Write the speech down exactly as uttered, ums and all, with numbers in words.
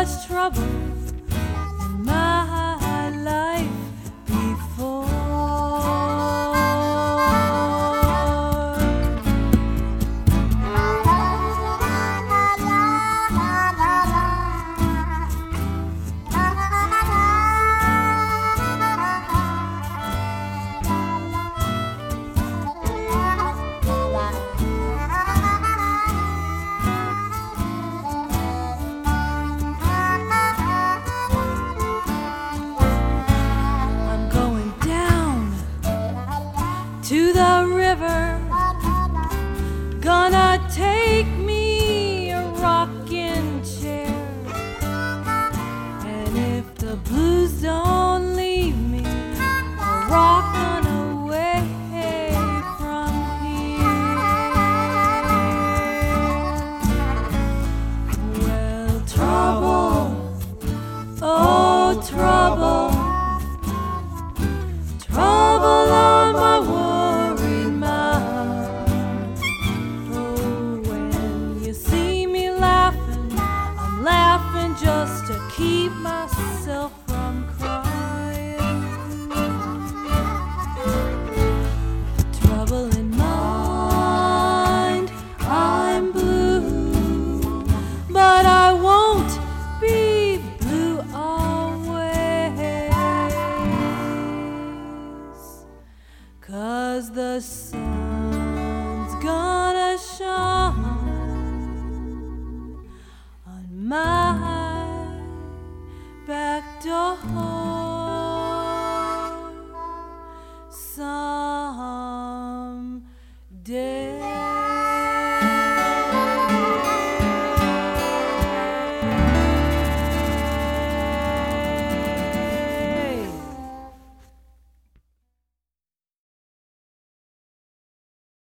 much trouble in my life before. To the river, gonna take me a rocking chair. And if the blues don't leave me, I'll rock on away from here. Well, trouble, oh trouble, trouble on my world. Just to keep myself from crying. Trouble in mind, I'm blue, but I won't be blue always, 'cause the sun's gonna shine on my back door. Some